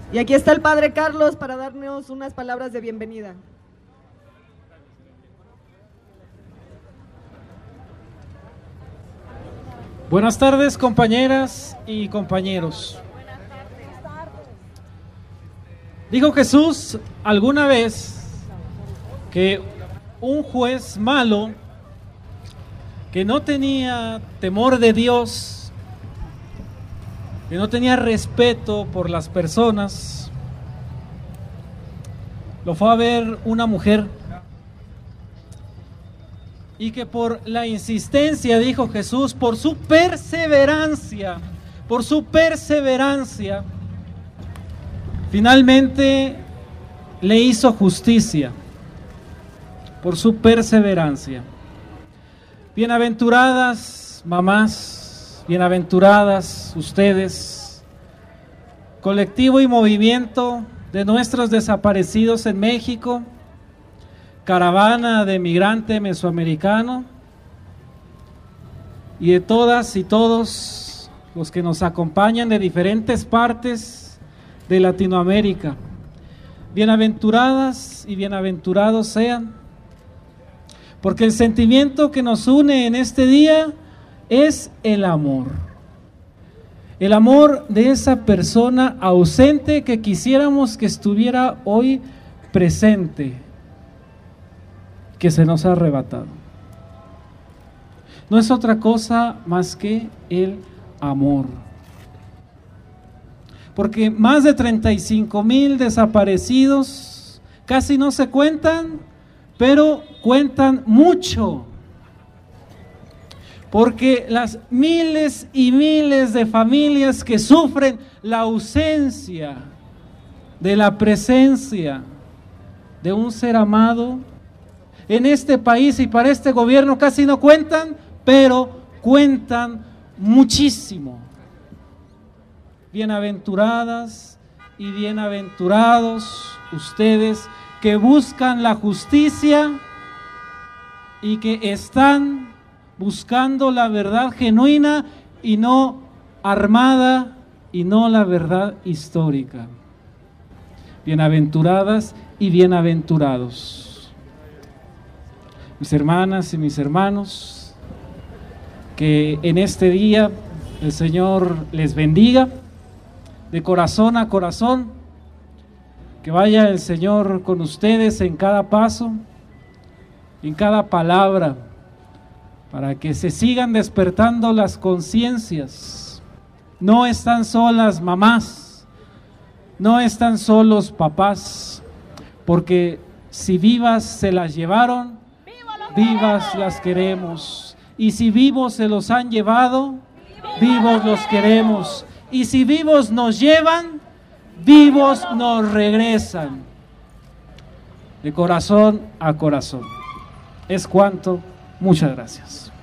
Y aquí está el Padre Carlos para darnos unas palabras de bienvenida. Buenas tardes, compañeras y compañeros. Dijo Jesús alguna vez que un juez malo, que no tenía temor de Dios, que no tenía respeto por las personas, lo fue a ver una mujer, y que por la insistencia, dijo Jesús, por su perseverancia, finalmente le hizo justicia, por su perseverancia. Bienaventuradas mamás, bienaventuradas ustedes, colectivo y movimiento de nuestros desaparecidos en México, caravana de migrante mesoamericano, y de todas y todos los que nos acompañan de diferentes partes de Latinoamérica. Bienaventuradas y bienaventurados sean, porque el sentimiento que nos une en este día es el amor de esa persona ausente que quisiéramos que estuviera hoy presente, que se nos ha arrebatado. No es otra cosa más que el amor. Porque más de 35,000 desaparecidos casi no se cuentan, pero cuentan mucho. Porque las miles y miles de familias que sufren la ausencia de la presencia de un ser amado en este país y para este gobierno casi no cuentan, pero cuentan muchísimo. Bienaventuradas y bienaventurados ustedes que buscan la justicia y que están buscando la verdad genuina y no armada, y no la verdad histórica. Bienaventuradas y bienaventurados. Mis hermanas y mis hermanos, que en este día el Señor les bendiga de corazón a corazón, que vaya el Señor con ustedes en cada paso, en cada palabra, para que se sigan despertando las conciencias. No están solas mamás, no están solos papás, porque si vivas se las llevaron, vivas las queremos, y si vivos se los han llevado, vivos los queremos, y si vivos nos llevan, vivos nos regresan. De corazón a corazón. Es cuanto. Muchas gracias.